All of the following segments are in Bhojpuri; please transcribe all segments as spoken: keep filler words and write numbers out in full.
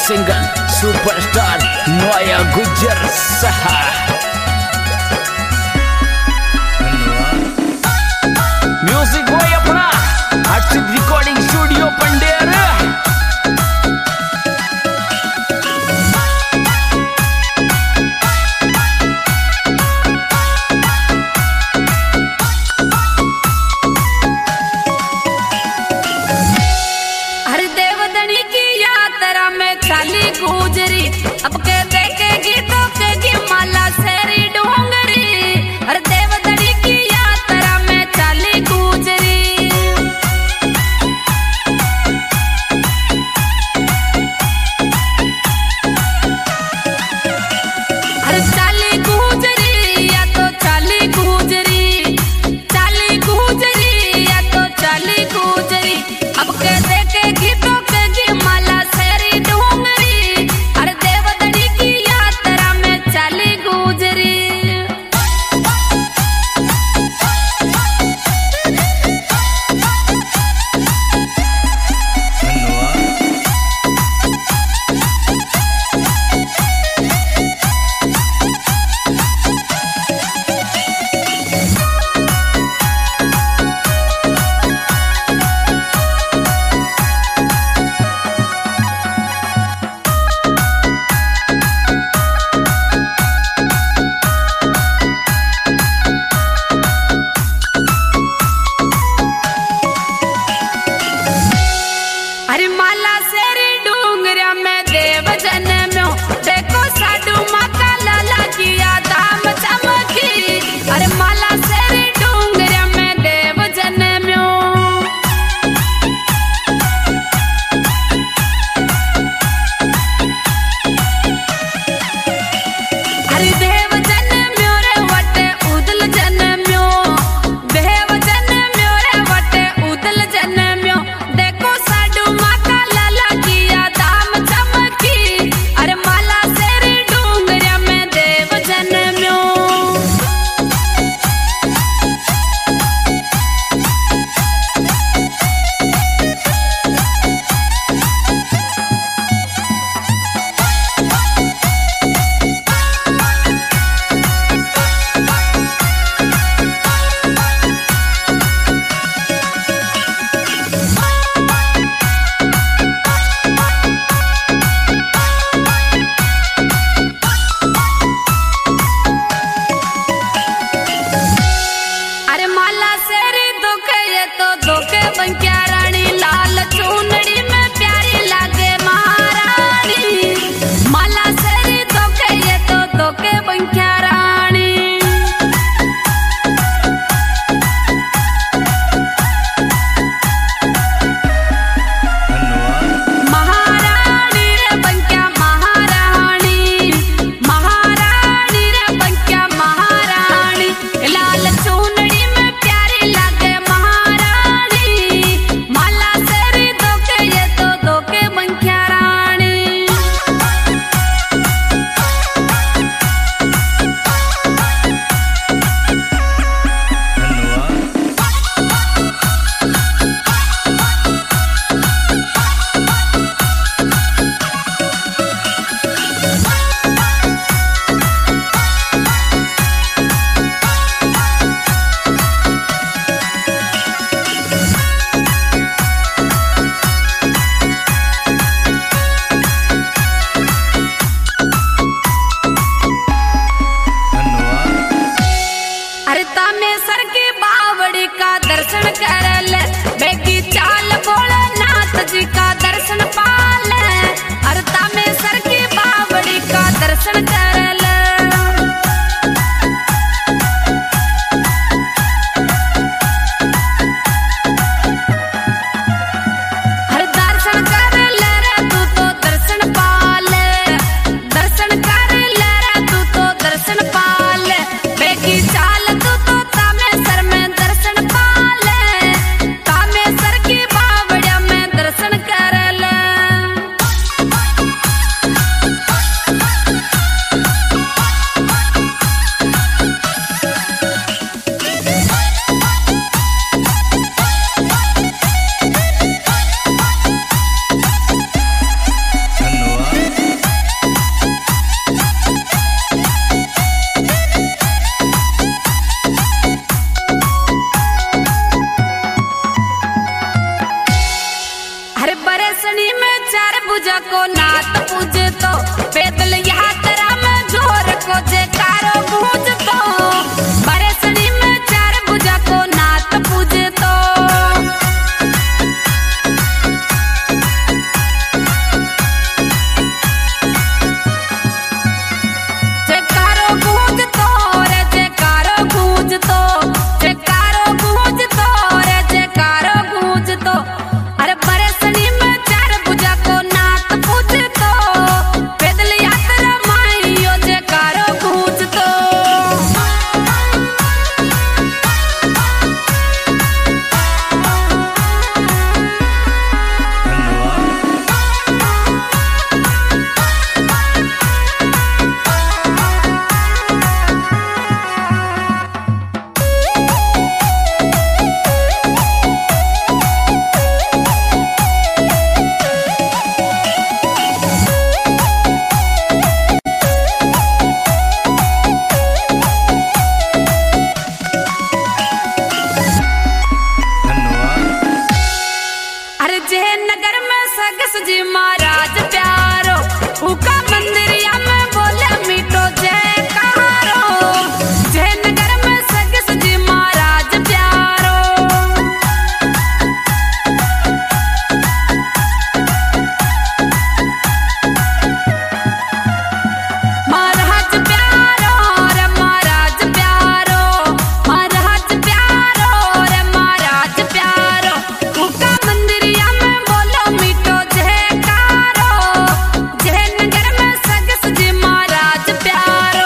सिंगर सुपरस्टार नोया गुजर सहा। म्यूजिक बॉय अपना हर्षित रिकॉर्डिंग स्टूडियो पंडेर। गुजरी अब के देखे गीतों के गी माला सेरी डोंगरी। अरे देवदड़ी की यात्रा में चाली गुजरी। बरसनी में चार भुजा को नात पूजे तो पैदल यात्रा में जोर को जयकारो गूंज तो बरसनी में चार भुजा को नात पूजे तो जयकारो गूंज तो रे जयकारो गूंज तो जयकारो गूंज तो रे जयकारो गूंज तो अरे बरसनी में चार भुजा को नात पूजे तो पैदल यात्रा माइयो जयकारो गूंज तो अरे जयनगर में सगस जी महाराज प्यारो उका मंदिरिया में बोले मीठो जयकारो जयनगर में सगस जी महाराज प्यारो महाराज प्यारो रे महाराज प्यारो महाराज प्यारो रे महाराज प्यारो उका मंदिरिया में बोलो मीठो जयकारो जयनगर में सगस जी महाराज प्यारो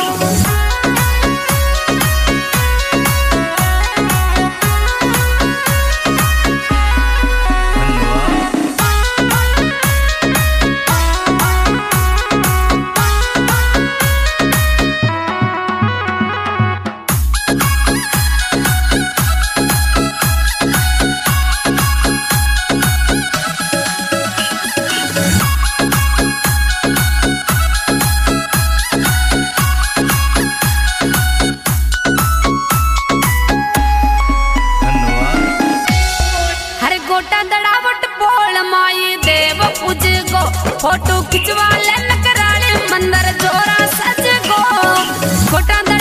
हरे गोटा दड़ावट बोल माई देव पूज गो फोटो खिंचवा ले कराले मंदिर जोरा सज गो गोटा